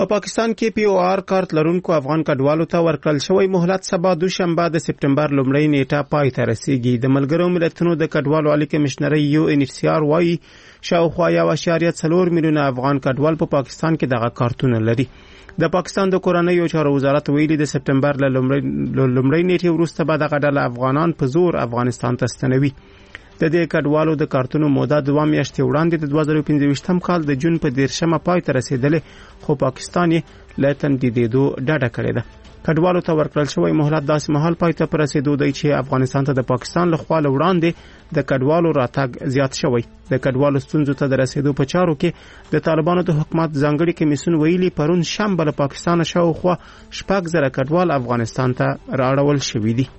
په پاکستان کې پی او آر کارت لرونکو افغان کډوالو ته ورکړل شوی مهلت سبا دوشنبه د سپټمبر لومړۍ نیټه پای ته رسیږي. د ملګرو ملتونو د کډوالو عالی کمشنري یو ان ایچ سی آر وايي شاوخوا 1.4 میلیونه افغان کډوال په پاکستان کې دغه کارتونه لري. د پاکستان د کورنیو چارو وزارت ویلي د سپټمبر لومړۍ نیټې وروسته به دغه ډله افغانان په زور افغانستان ته ستنوي. د دې کډوالو د کارتونو موده 2 میاشتې وړاندې د 2015 کال د جون په 10 پای ته رسیدلې، خو پاکستان یې له تمدیدېدو ډډه کړې ده. کډوالو ته ورکړل شوی مهلت داسې مهال پای ته رسیدو دی چې افغانستان ته د پاکستان له خوا وړاندې د کډوالو راتګ زیات شوی. د کډوالو ستونزو ته د رسیدو په چارو کې د طالبانو د حکومت ځانګړي کمیسیون ویلي پرون شنبه له پاکستان شاوخوا 6,000 کډوال افغانستان ته راړول شوي دي.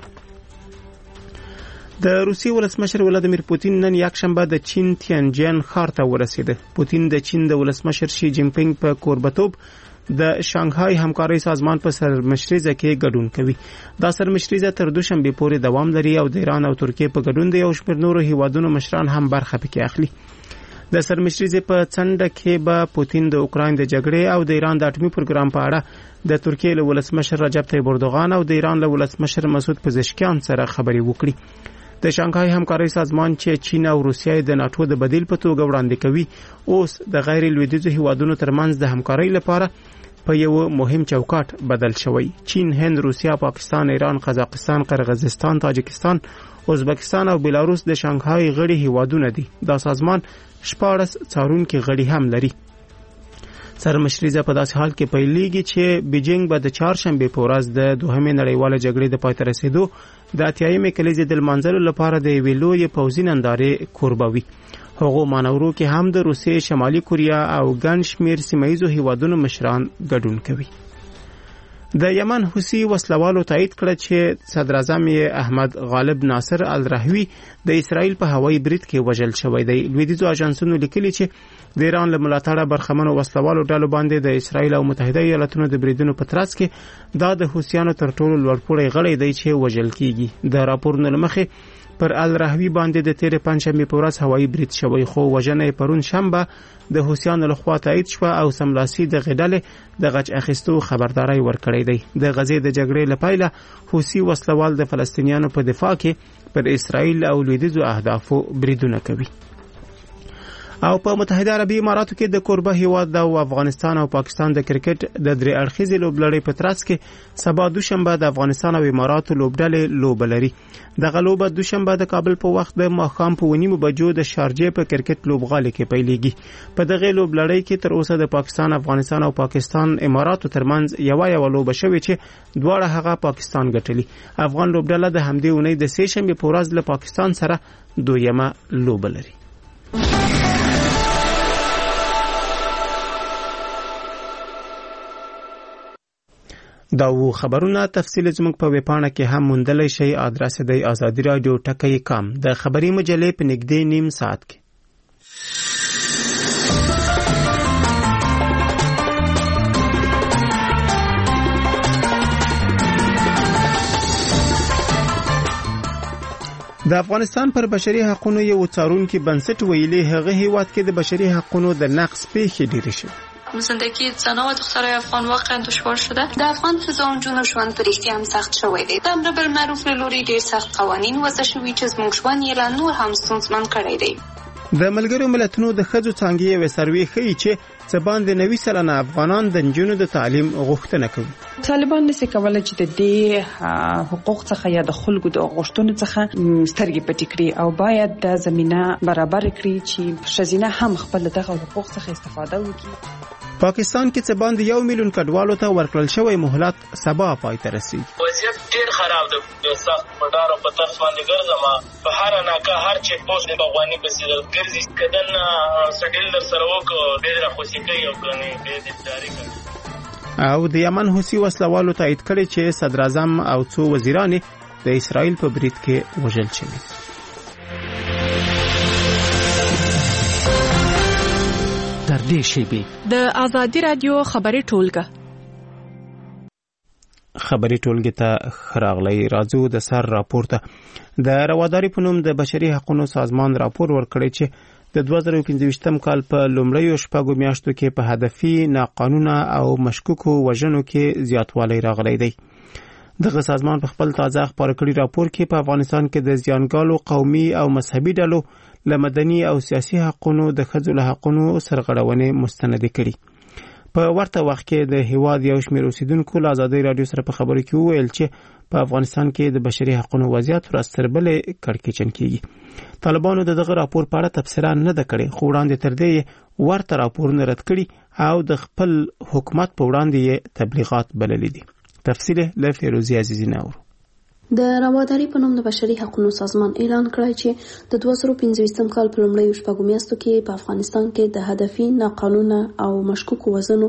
د روسیې ولسمشر ولادیمیر پوتین نن یکشنبه د چین تیانجن ښار ته ورسېده. پوتین د چین د ولسمشر شي جین پینګ په کوربتوب د شانګهای همکارۍ سازمان په سرمشریزه کې ګډون کوي. دا سرمشریزه تر دوشنبه پورې دوام لري او د ایران او ترکیې په ګډون د یو شمېر نورو هیوادونو مشران هم برخه پکې اخلي. د سرمشریزه په څنډه کې به پوتین د اوکراین د جګړې او د ایران د اټومي پروګرام په اړه د ترکیې له ولسمشر رجب طیب اردوغان او د ایران له ولسمشر مسعود پزشکیان سره خبرې وکړي. د شانګهای همکارۍ سازمان چې چین او روسیه د ناتو د بدیل په توګه وړاندې کوي، اوس د غیر لویدیځو هیوادونو ترمنځ د همکارۍ لپاره په یو مهم چوکاټ بدل شوی. چین، هند، روسیه، پاکستان، ایران، قزاقستان، قرغیزستان، تاجکستان، ازبکستان او بلاروس د شانګهای غړي هیوادونه دي. دا سازمان 14 څارونکي غړي هم لري. سرمشریزه په داسې حال کې پیلېږي چې بیجینګ به د چهارشنبه په ورځ د دوهمې نړیواله جګړې د پای ته رسیدو د 80مې کلیزې د لمانځلو لپاره د یوې لویې پوځي نندارې کوربه وي. هغو مانورو کې هم د روسیې، شمالي کوریا او ګڼ شمېر سیمه ییزو هیوادونو مشران ګډون کوي. د یمن حوثي وسلوالو تایید کړه چې صدر اعظم احمد غالب ناصر الرحوی د اسرائیل په هوایي برید کې وژل شوی دی. لویدیځو اژانسونو لیکلي چې د ایران له ملاتړه برخمنو وسلوالو ډلو باندې د اسرائیل او متحده ایالاتونو د بریدونو په ترڅ کې دا د حوثیانو تر ټولو لوړپوړی غړی دی چې وژل کیږي. د راپورونو له مخې پر الرحوی باندې د تیر پنځشنبه په ورځ هوایي برید شوی، خو وژنه پرون شنبه د حوثیانو لخوا تایید شو او سملاسي د غډلې د غچ اخیستو خبرداري ورکړې دی. د غزې د جګړې لپاره حوثي وسلوال د فلسطینیانو په دفاع کې پر اسرائیل او لویدیځو اهدافو بریدونه کوي. او په متحده عربي اماراتو کې د کوربه هیواد د افغانستان او پاکستان د کرکټ د درې اړخیزې لوبلړۍ په ترڅ کې سبا دوشنبه د افغانستان او اماراتو لوبډلې لوبه لري. دغه لوبه دوشنبه د کابل په وخت د ماښام په 9 بجو د شارجې په کرکټ لوبغالي کې پیلېږي. په دغه لوبلړۍ کې تر اوسه د پاکستان، افغانستان او پاکستان اماراتو ترمنځ یو لوبه شوې چې دواړه هغه پاکستان ګټلي. افغان لوبډله د همدې اونۍ د سه شنبه په ورځ له پاکستان سره دویمه لوبه لري. دا و خبرونه تفصیل زموږ په ویبپاڼه کې هم موندلی شئ. ادرس دی azadiradio.com. د خبري مجلې په نږدې نیم ساعت کې. د افغانستان پر بشري حقوقو یو څارونکي بنسټ ویلي هغه هیواد کې د بشري حقوقو د نقض پیښې ډېرې شوې. زندگی زنان و دخترای افغان واقعا دشوار شده. در افغان ښځو جون ژوند په رښتیا هم سخت شوی دی. د امر بالمعروف له لوري ډېر سخت قوانین وضع شوي چې زموږ ژوند یې لا نور هم ستونزمن کړی دی. د ملګرو ملتونو د ښځو څانګې یوې سروې ښیي چې څه باندې 90 سلنه افغانان د نجونو د تعلیم غوښتنه کوي. طالبان نشي کولای چې د دې حقوق څخه یا د خلکو د غوښتنو څخه سترګې پټې کړي او باید د زمينه برابر کړي چې ښځینه هم خپل دغه حقوق څخه استفاده وکړي. پاکستان کې څه باندې 1 میلیون کډوالو ته ورکړل شوی مهلت سبا پای ته رسیږي. وضعیت ډېر خراب دی. د سخت مدار په طرف باندې ګرځم په هر ناکه هر چیک پوسټ د بغوانی په سیل ګرځي کدن سټیل در سره وکړو ډېر خوشی کوي او کني ډېر اداري کوي. او د یمن حوثي وسلوالو تایید کړي چې صدر اعظم او څو وزیران د اسرائیل په برید کې وژل شوي. در دې شیبې د آزادی رادیو خبري ټولګه ته خراغلی راځو. د سر راپورته د رواداري په نوم د بشري حقوقو سازمان راپور ورکړی چې د 2015 کال په لومړیو شپږو میاشتو کې په هدفي ناقانونه او مشکوکو وژنو کې زیاتوالی راغلی دی. دغه سازمان په خپل تازه خپاره کړي راپور کې په افغانستان کې د زیانګالو قومي او مذهبي ډلو له مدني او سیاسي حقونو د ښځو له حقونو سرغړونې مستند کړي. په ورته وخت کې د هیواد یو شمېر اوسیدونکو له ازادي رادیو سره په خبرو کې وویل چې په افغانستان کې د بشري حقونو وضعیت ورځ تر بلې کړکېچن کیږي. طالبانو دغه راپور په اړه تبصره نه ده کړې، خو وړاندې تر دې ورته راپورونه رد کړي او د خپل حکومت په وړاندې یې تبلیغات بللي دي. تفصیل له فیروزی عزیزی نور. د رواداري په نوم د بشري حقوقو سازمان اعلان کړی چې د 2015 کال په لومړیو شپږو میاشتو کې په افغانستان کې د هدفي ناقانونه او مشکوکو وژنو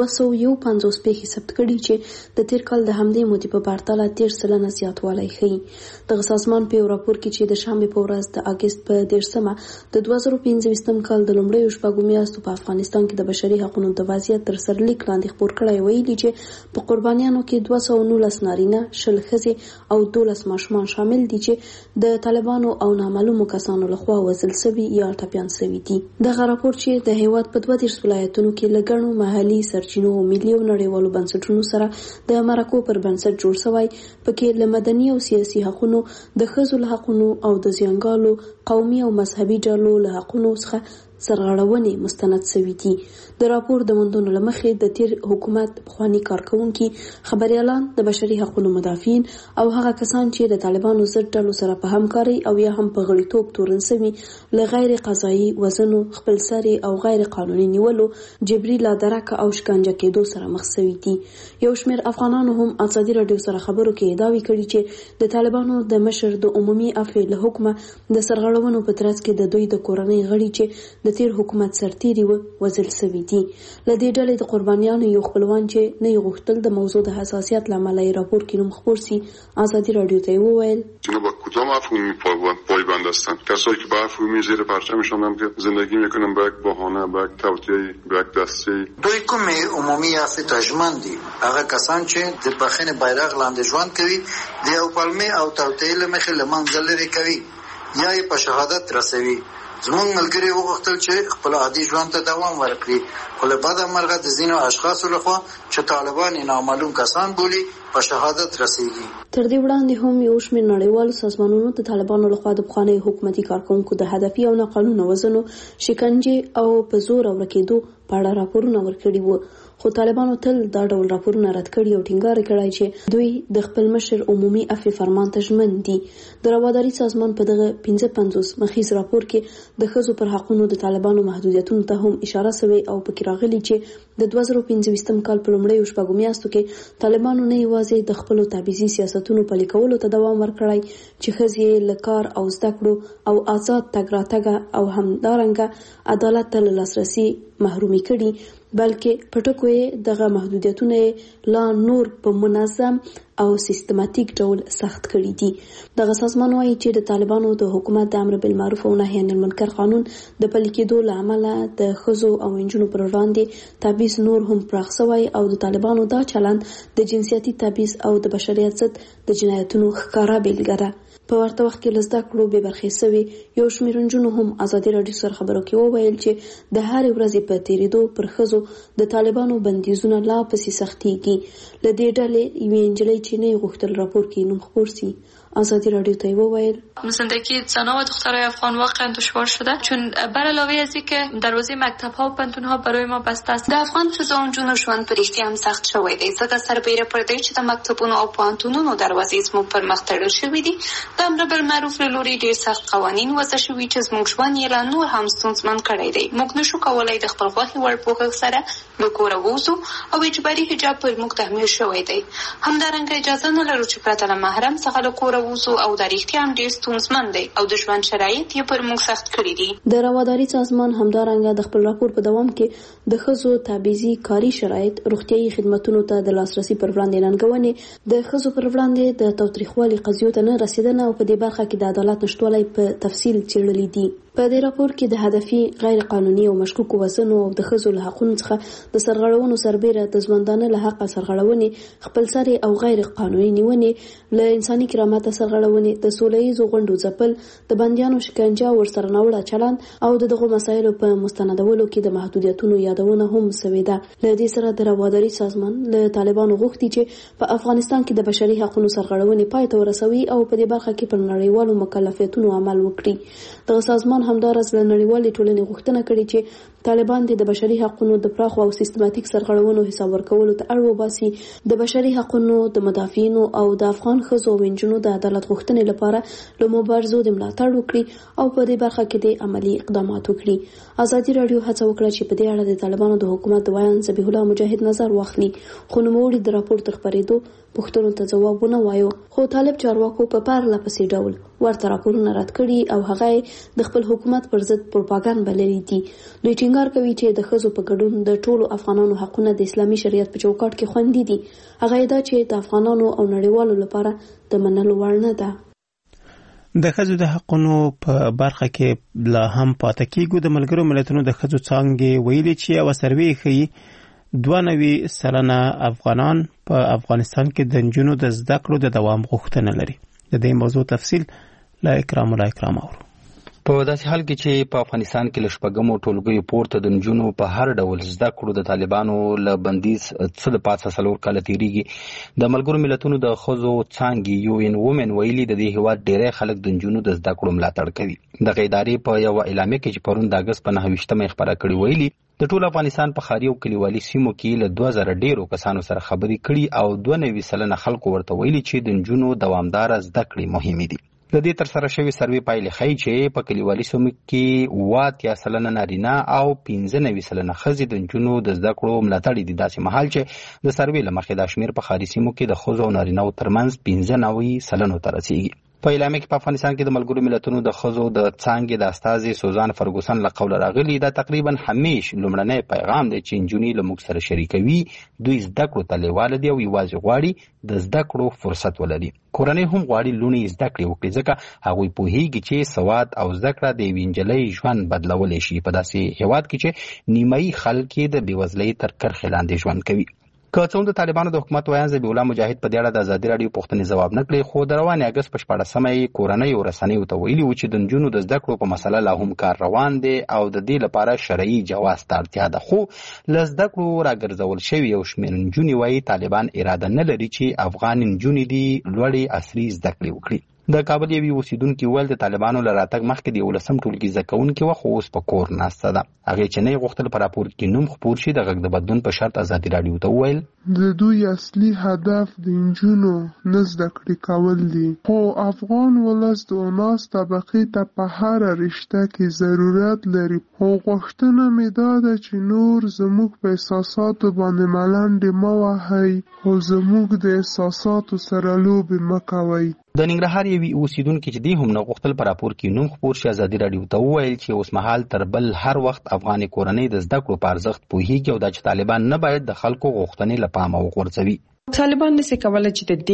251 پیښې ثبت کړي چې د تیر کال د همدې مودې په پرتله 13% زیاتوالی ښیي. دغه سازمان په یو راپور کې چې د شنبې په ورځ د اگست په 13 د 2015 کال د لومړیو شپږو میاشتو په افغانستان کې د بشري حقوقو د وضعیت تر سرلیک لاندې خپور کړی، ویلي چې په قربانیانو کې 219 نارینه، 10 ښځې او 12 ماشومان شامل دي چې د طالبانو او نامعلومو کسانو لخوا وژل شوي یا ټپیان شوي دي. دغه راپور چې د هیواد په 32 ولایتونو کې له ګڼو محلي سرچینو او ملي او نړیوالو بنسټونو سره د مرکو پر بنسټ جوړ شوی، پکې له مدني او سیاسي حقونو، د ښځو له حقونو او د زیانګالو قومي او مذهبي ډلو له حقونو څخه سرغړونې مستند شوي دي. د راپور د موندنو له مخې د تیر حکومت پخواني کارکونکي، خبريالان، د بشري حقوقو مدافعین او هغه کسان چې د طالبانو ضد ډلو سره په همکاري او یا هم په غړیتوب تورن شوي له غیر قضایي وژنو، خپلسري او غیر قانوني نیولو، جبري لادرکه او شکنجه کېدو سره مخ شوي دي. یو شمېر افغانانو هم ازادي رادیو سره خبرو کې دعوی کړي چې د طالبانو د مشر د عمومي عفو له حکمه د سرغړونو په ترڅ کې د دوی د کورنۍ غړي چې د تیر حکومت سرتیري وژل شوي دي. له دې ډلې د قربانیانو یو خپلوان چې نه غوښتل د موضوع د حساسیت له امله راپور کې نوم خپور سي، ازادي رادیو ته وویل اینا با کدام مفهومی پایبند هستند؟ کسایی که به مفهومی زیر پرچمشان هم که زندگی میکنن به یک بهانه، به یک توطئه، به یک دسته. دوی کوم عمومي عفو ترجمان دي، هغه کسان چې د بخښنې بیرغ لاندې ژوند کوي، د یو پلمې او توطئې له مخې له منځه لرې کوي یا یې په شهادت رسوي. زمونږ ملګري وغوښتل چې خپل عادي ژوند ته دوام ورکړي، خو له بده مرغه د ځینو اشخاصو لخوا چې طالبان نامعلوم کسان بولي په شهادت رسیږي. تر دې وړاندې هم یو شمېر نړیوالو سازمانونو د طالبانو لخوا د پخواني حکومتي کارکونکو د هدفي او ناقانونه وژنو، شکنجې او په زور ورکېدو په اړه راپورونه ورکړي وو، خو طالبانو تل دا ډول راپورونه رد کړي او ټینګار کړی چې دوی د خپل مشر عمومي عفو فرمان ته ژمن دي. د رواداري سازمان په دغه 55 مخیز راپور کې د ښځو پر حقونو د طالبانو محدودیتونو ته هم اشاره شوې او پکې راغلي چې د 2015 کال په لومړیو شپږو میاشتو کې طالبانو نه یوازې د خپلو تبعیضي سیاستونو پلي کولو ته دوام ورکړی چې ښځې له کار او زده کړو او آزاد تګ راتګ او همدارنګه عدالت ته لاسرسي محرومي کړي، بلکې په ټکو یې دغه محدودیتونه لا نور په منظم او سیستماتیک ډول سخت کړي دي. دغه سازمان وايي چې د طالبانو د حکومت د امر بالمعروف او نهي عن المنکر قانون د پلي کېدو له امله د ښځو او نجونو پر وړاندې تبعیض نور هم پراخ شوی او د طالبانو دا چلند د جنسیتي تبعیض او د بشریت ضد د جنایتونو ښکاره بیلګه ده. په ورته وخت کې لزده کړو به برخې شوي یو شمېر نجونو هم ازادي رادیو سره خبرو کې وویل چې د هرې ورځې په تیریدو پر ښځو د طالبانو بندیزونه لا پسې سختېږي. له دې ډلې یوې نجلۍ چې نه غوښتل راپور کې نوم خپور سي، ازادی رادیو ته وویل زندگی زنان و دخترای افغان واقعا دشوار شده، چون بر علاوه از اینکه دروازه مکتب‌ها و پانتون‌ها برای ما بسته است، د افغان ښځو نجونو ژوند په رښتیا هم سخت شوی دی، ځکه سربیره پر دې چې د مکتبونو او پانتونونو دروازې زموږ پر مخ تړل شوي دي. د امر بالمعروف له لوري ډېر سخت قوانین وضع شوي چې زموږ ژوند یې لا نور هم ستونزمن کړی دی. موږ نشو کولی د خپل خوښې وړ پوښښ سره له کوره ووځو او اجباري حجاب پر موږ تحمیل شوی دی. همدارنګه اجازه نه لرو چې پرته له محرم څخه له کوره ووځو او د رښتیا هم ډېر ستونزمن دی او د ژوند شرایط یې پر موږ سخت کړي دي. د رواداري سازمان همدارنګه د خپل راپور په دوام کې د ښځو تبعیضي کاري شرایط، روغتیايي خدماتو ته د لاسرسي پر وړاندې ننګونې، د ښځو پر وړاندې د تاوتریخوالي قضیو ته نه رسیدنه او په دې برخه کې د عدالت نشټوالی په تفصیل څېړلي دي. په دې راپور کې د هدفي غیر قانوني او مشکوک وسنو او د ښځو له حقوقو څخه د سرغړونو سربېره د ژوندانه له حق سرغړونې خپلسري او غیر قانوني نیونې له انساني کرامت سرغړونې د سولهییزو غونډو ځپل د بندیانو شکنجه ورسره ناوړه چلند او دغه مسایلو په مستندولو کې د محدودیتونو یادونه هم شوې ده. له دې سره د رواداري سازمان له طالبانو غوښتي چې په افغانستان کې د بشري حقوقو سرغړونې پای ته ورسوي او په دې برخه کې پر نړیوالو مکلفیتونو عمل وکړي. دغه سازمان همدارس له نړیوالې ټولنې غوښتنه کړې چې طالبان د بشري حقوقو د پراخو او سیستماتیک سرغړونو حساب ورکولو ته اړ وباسي، د بشري حقوقو د مدافعینو او د افغان ښځو او نجونو د عدالت غوښتنې لپاره له مبارزو د ملاتړ وکړي او په دې برخه کې د عملی اقدامات وکړي. ازادي راډیو هڅه وکړه چې په دې اړه د طالبانو د حکومت د وایان ذبیح الله مجاهد نظر واخلي، خو نوموړي د راپور تر خپرېدو پوښتنو ته ځواب ونه وایو. خو طالب چارواکو په پرله پسې ډول ورته راپورونه رد کړي او هغه د خپل حکومت پر ضد پروپاګاندا بللي دي. دوی ټینګار کوي چې د ښځو په ګډون د ټولو افغانانو حقونه د اسلامي شریعت په چوکاټ کې خوندي دي. هغه دا چې د افغانانو او نړیوالو لپاره د منلو وړ نه ده. د ښځو د حقونو په برخه کې لا هم پاتې کېږو. د ملګرو ملتونو د ښځو څانګې ویلي چې یوه سروې ښیي 92% افغانان په افغانستان کې د نجونو د زده کړو د دوام غوښتنه لري. د دې موضوع تفصیل لا اکرام اورو. په داسې حال کې چې په افغانستان کې له شپږمو ټولګیو پورته د نجونو په هر ډول زده کړو د طالبانو له بندیز څه د پاسه 4 کاله تیریږي، د ملګرو ملتونو د ښځو څانګې UN Women ویلي د دې هیواد ډېری خلک د نجونو د زده کړو ملاتړ کوي. دغه ادارې په یو اعلامیه کې چې پرون د اګست په 29 خبره کړې ویلي د ټول افغانستان په ښاري او کلیوالي سیمو کې له 2000 ډیرو کسانو سره خبرې کړي او 92% خلکو ورته ویلي چې د نجونو دوامدار زده کړې مهمې دي. د دې تر سره شوی سروې پایلې ښیي چې په کلیوالي سیمو کې 80% نارینه او 95% ښځې د نجونو د زده کړو ملاتړ دي، داسې مهال چې د سروې له مخې د شمیر په ښاري سیمو کې د ښځو او نارینه‌و ترمنځ 95% ته رسیږي. په اعلامیه کې په افغانستان کې د ملګرو ملتونو د ښځو د څانګې د استازي سوزان فرګوسن له قوله راغلي دا تقریبا همیش لومړنی پیغام دی چې نجونې له موږ سره شریکوي، دوی زده کړو ته لیواله دي او یوازې غواړي د زده کړو فرصت ولري. کورنۍ هم غواړي لوڼې زده کړې وکړي ځکه هغوی پوهیږي چې سواد او زده کړه د یوې نجلۍ ژوند بدلولی شي په داسې هیواد کې چې نیمایي خلک یې د بېوزلۍ تر کرښې لاندې ژوند کوي. که څه هم د طالبانو د حکومت وایان ذبیح الله مجاهد په دې اړه د ازادي راډیو پوښتنې ځواب نه کړې، خو د روانې اګست په 14 کورنۍ او رسنیو ته ویلي و چې د نجونو د زده کړو په مسله لا هم کار روان دی او د دې لپاره شرعي جواز ته اړتیا ده. خو له زده کړو راګرځول شوي یو شمېر نجونې وایي طالبان اراده نه لري چې افغان نجونې دي لوړې عصري زده کړې وکړي. د کابل یوې اوسیدونکي وویل د طالبانو له راتګ مخکې د 11 ټولګي زده کوونکې وه خو اوس په کور ناسته ده. هغې چې نه یې غوښتل په راپور کې نوم خپور شي د غږ د بدلون په شرط ازادي راډیو ته وویل د دوی اصلي هدف د نجونو نه زده کړې کول دي، خو افغان ولس د 19 طبقې ته په هره رشته کې ضرورت لري. خو غوښتنه مې دا ده چې نور زموږ په احساساتو باندې ملنډې مه وهئ، خو زموږ د احساساتو سره لوبې مه کوئ. د ننګرهار یوې اوسیدونکي چې دی هم نه غوښتل په راپور کې نوم خپور شي ازادي راډیو ته وویل چې اوس مهال تر بل هر وخت افغاني کورنۍ د زده کړو په ارزښت پوهیږي او دا چې طالبان نه باید د خلکو غوښتنې له پامه وغورځوي. طالبان نشي کولای چې د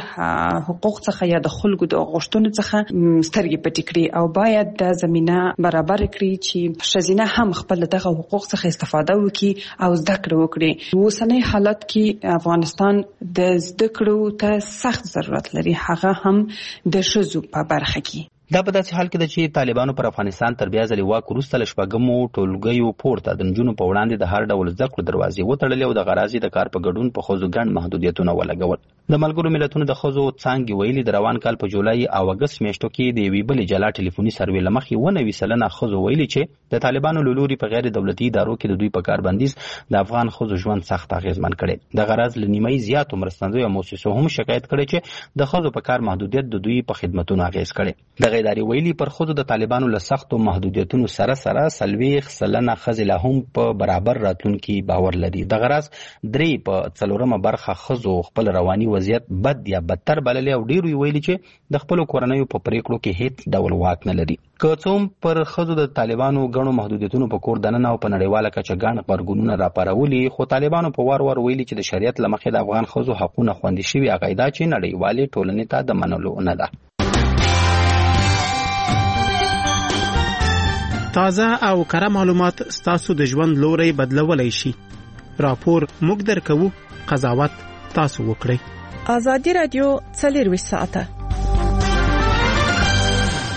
دې حقوق څخه یا د خلکو د غوښتنو څخه سترګې پټې کړي او باید د زمينه برابر کړي چې ښځینه هم خپل دغه حقوق څخه استفاده وکړي او زده کړه وکړي. اوسنۍ حالت کې افغانستان د زده کړو ته سخت ضرورت لري، هغه هم د ښځو په برخه کې. دا په داسې حال کې ده چې طالبانو پر افغانستان تر بیا ځلې واک وروسته له شپږمو ټولګیو پورته د نجونو په وړاندې د هر ډول زده کړو دروازې وتړلې او د غرازي د کار په ګډون په ښځو ګڼ محدودیتونه ولګول. د ملګرو ملتونو د ښځو څانګې ویلي د روان کال په جولای او اګست میاشتو کې د یوې بلې جلا ټلیفوني سروې له مخې 90% ښځو ویلي چې د طالبانو له لوري په غیر دولتي ادارو کې د دوی په کار بندیز د افغان ښځو ژوند سخت اغېزمن کړی. د غرض له نیمایي زیاتو مرستندویو موسسو هم شکایت کړی چې د ښځو په کار محدودیت د دوی په خدمتونو اغېز کړی. دغه ادارې ویلي پر خود د طالبانو له سختو محدودیتونو سره 40% ښځې لا هم په برابر راتلونکي باور لري. د غرض 3 په 4 برخه ښځو خپل رواني وضعیت بد یا بدتر بللی او ډیرو ویلي چې د خپل کورنیو په پریکړو کې هیڅ ډول واک نه لري. که څه هم پر ښځو د طالبانو غنو محدودیتونو په کور دننه او په نړیواله کچه ګڼ غبرګونونه راپارولي، خو طالبانو په وار وار ویلي چې د شریعت له مخې د افغان ښځو حقونه خوندي شوي، هغه دا چې نړیوالې ټولنې ته د منلو نه ده. تازه او کره معلومات ستاسو د ژوند لوري بدلولای شي. راپور موږ درکوو، قضاوت تاسو وکړئ. ازادي رادیو 24 ساعته